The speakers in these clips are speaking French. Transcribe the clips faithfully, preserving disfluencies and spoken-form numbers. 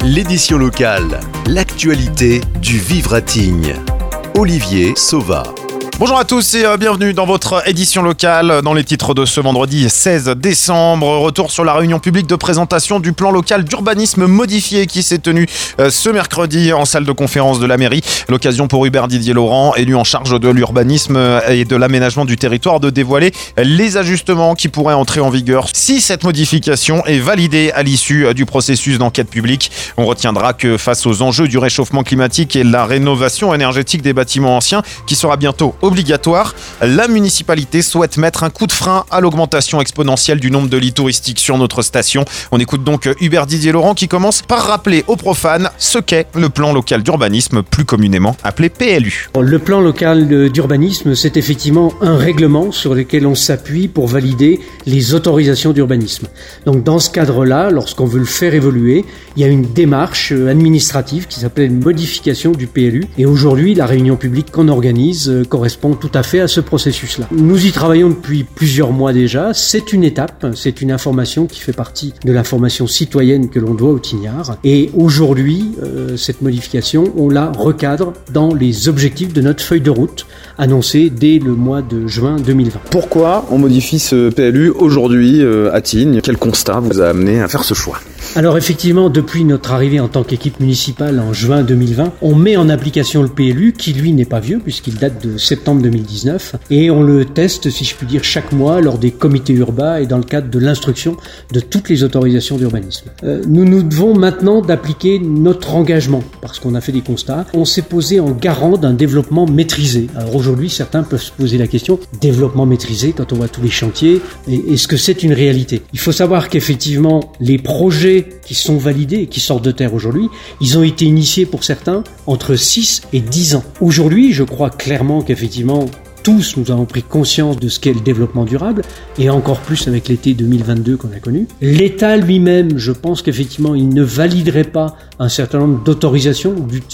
L'édition locale, l'actualité du Vivre à Tignes. Olivier Sauva. Bonjour à tous et bienvenue dans votre édition locale. Dans les titres de ce vendredi seize décembre, retour sur la réunion publique de présentation du plan local d'urbanisme modifié qui s'est tenu ce mercredi en salle de conférence de la mairie. L'occasion pour Hubert Didier Laurent, élu en charge de l'urbanisme et de l'aménagement du territoire, de dévoiler les ajustements qui pourraient entrer en vigueur si cette modification est validée à l'issue du processus d'enquête publique. On retiendra que face aux enjeux du réchauffement climatique et de la rénovation énergétique des bâtiments anciens qui sera bientôt obligatoire, la municipalité souhaite mettre un coup de frein à l'augmentation exponentielle du nombre de lits touristiques sur notre station. On écoute donc Hubert Didier Laurent qui commence par rappeler aux profanes ce qu'est le plan local d'urbanisme, plus communément appelé P L U. Le plan local d'urbanisme, c'est effectivement un règlement sur lequel on s'appuie pour valider les autorisations d'urbanisme. Donc dans ce cadre-là, lorsqu'on veut le faire évoluer, il y a une démarche administrative qui s'appelle une modification du P L U. Et aujourd'hui, la réunion publique qu'on organise correspond tout à fait à ce processus-là. Nous y travaillons depuis plusieurs mois déjà. C'est une étape, c'est une information qui fait partie de l'information citoyenne que l'on doit aux Tignards. Et aujourd'hui, euh, cette modification, on la recadre dans les objectifs de notre feuille de route annoncée dès le mois de juin deux mille vingt. Pourquoi on modifie ce P L U aujourd'hui euh, à Tignes ? Quel constat vous a amené à faire ce choix ? Alors effectivement, depuis notre arrivée en tant qu'équipe municipale en juin deux mille vingt, on met en application le P L U qui lui n'est pas vieux puisqu'il date de septembre deux mille dix-neuf et on le teste, si je puis dire, chaque mois lors des comités urbains et dans le cadre de l'instruction de toutes les autorisations d'urbanisme. Euh, nous nous devons maintenant d'appliquer notre engagement parce qu'on a fait des constats. On s'est posé en garant d'un développement maîtrisé. Alors aujourd'hui, certains peuvent se poser la question, développement maîtrisé quand on voit tous les chantiers, et est-ce que c'est une réalité ? Il faut savoir qu'effectivement, les projets qui sont validés et qui sortent de terre aujourd'hui, ils ont été initiés pour certains entre six et dix ans. Aujourd'hui, je crois clairement qu'effectivement, tous nous avons pris conscience de ce qu'est le développement durable, et encore plus avec l'été deux mille vingt-deux qu'on a connu. L'État lui-même, je pense qu'effectivement, il ne validerait pas un certain nombre d'autorisations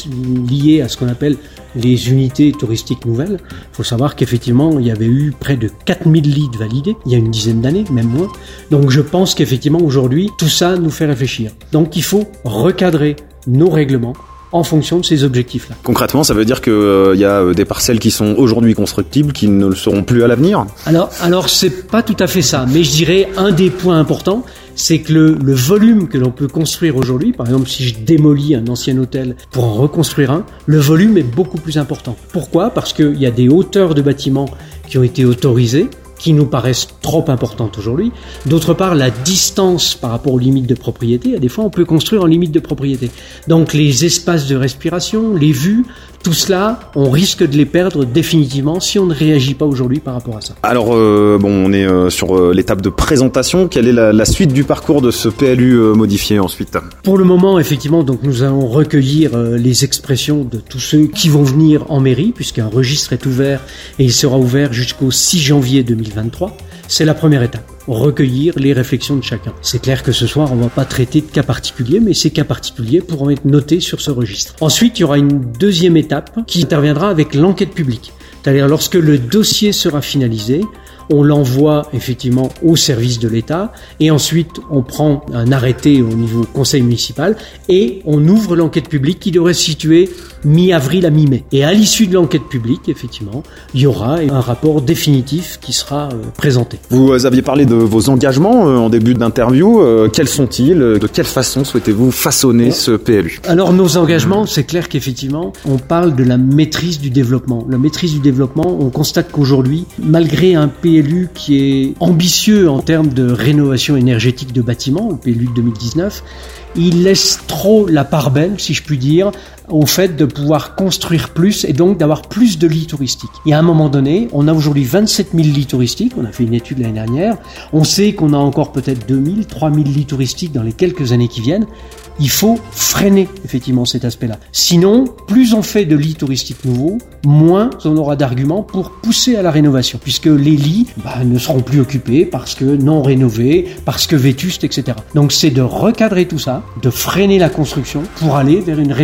liées à ce qu'on appelle les unités touristiques nouvelles. Il faut savoir qu'effectivement, il y avait eu près de quatre mille lits validés, il y a une dizaine d'années, même moins. Donc je pense qu'effectivement, aujourd'hui, tout ça nous fait réfléchir. Donc il faut recadrer nos règlements en fonction de ces objectifs-là. Concrètement, ça veut dire qu'il euh, y a des parcelles qui sont aujourd'hui constructibles qui ne le seront plus à l'avenir ? Alors, alors c'est pas tout à fait ça, mais je dirais un des points importants, c'est que le, le volume que l'on peut construire aujourd'hui, par exemple si je démolis un ancien hôtel pour en reconstruire un, le volume est beaucoup plus important. Pourquoi ? Parce qu'il y a des hauteurs de bâtiments qui ont été autorisées, qui nous paraissent trop importantes aujourd'hui. D'autre part, la distance par rapport aux limites de propriété, à des fois on peut construire en limite de propriété. Donc les espaces de respiration, les vues, tout cela, on risque de les perdre définitivement si on ne réagit pas aujourd'hui par rapport à ça. Alors, euh, bon, on est euh, sur euh, l'étape de présentation. Quelle est la, la suite du parcours de ce P L U euh, modifié ensuite ? Pour le moment, effectivement, donc nous allons recueillir euh, les expressions de tous ceux qui vont venir en mairie, puisqu'un registre est ouvert et il sera ouvert jusqu'au six janvier deux mille vingt-trois. C'est la première étape. Recueillir les réflexions de chacun. C'est clair que ce soir, on ne va pas traiter de cas particuliers, mais ces cas particuliers pourront être notés sur ce registre. Ensuite, il y aura une deuxième étape qui interviendra avec l'enquête publique. C'est-à-dire lorsque le dossier sera finalisé, on l'envoie effectivement au service de l'État et ensuite on prend un arrêté au niveau conseil municipal et on ouvre l'enquête publique qui devrait se situer mi-avril à mi-mai. Et à l'issue de l'enquête publique, effectivement, il y aura un rapport définitif qui sera euh, présenté. Vous aviez parlé de vos engagements euh, en début d'interview. Euh, quels sont-ils ? De quelle façon souhaitez-vous façonner ce P L U ? Alors nos engagements, c'est clair qu'effectivement, on parle de la maîtrise du développement. La maîtrise du développement, on constate qu'aujourd'hui, malgré un P L U qui est ambitieux en termes de rénovation énergétique de bâtiments, le P L U de deux mille dix-neuf, il laisse trop la part belle, si je puis dire, au fait de pouvoir construire plus et donc d'avoir plus de lits touristiques. Et à un moment donné, on a aujourd'hui vingt-sept mille lits touristiques, on a fait une étude l'année dernière, on sait qu'on a encore peut-être deux mille, trois mille lits touristiques dans les quelques années qui viennent. Il faut freiner effectivement cet aspect-là. Sinon, plus on fait de lits touristiques nouveaux, moins on aura d'arguments pour pousser à la rénovation, puisque les lits bah, ne seront plus occupés parce que non rénovés, parce que vétustes, et cetera. Donc c'est de recadrer tout ça, de freiner la construction pour aller vers une rénovation énergétique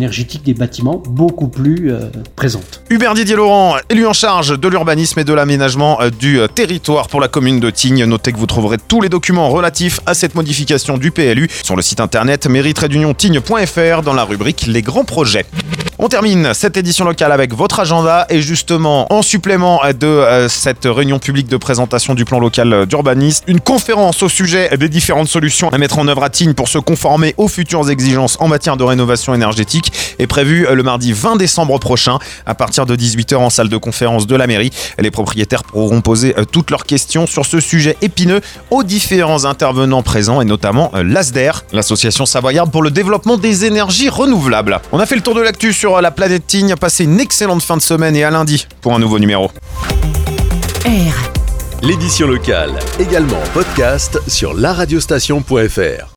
énergétique des bâtiments beaucoup plus euh, présente. Hubert Didier Laurent, élu en charge de l'urbanisme et de l'aménagement du territoire pour la commune de Tignes. Notez que vous trouverez tous les documents relatifs à cette modification du P L U sur le site internet mairie tiret d'union tignes point f r dans la rubrique Les grands projets. On termine cette édition locale avec votre agenda et justement en supplément de euh, cette réunion publique de présentation du plan local d'urbanisme, une conférence au sujet des différentes solutions à mettre en œuvre à Tignes pour se conformer aux futures exigences en matière de rénovation énergétique est prévue le mardi vingt décembre prochain à partir de dix-huit heures en salle de conférence de la mairie. Les propriétaires pourront poser toutes leurs questions sur ce sujet épineux aux différents intervenants présents et notamment l'A S D E R, l'association savoyarde pour le développement des énergies renouvelables. On a fait le tour de l'actu sur la planète Tignes. Passez une excellente fin de semaine et à lundi pour un nouveau numéro. L'édition locale, également en podcast sur la radiostation point f r.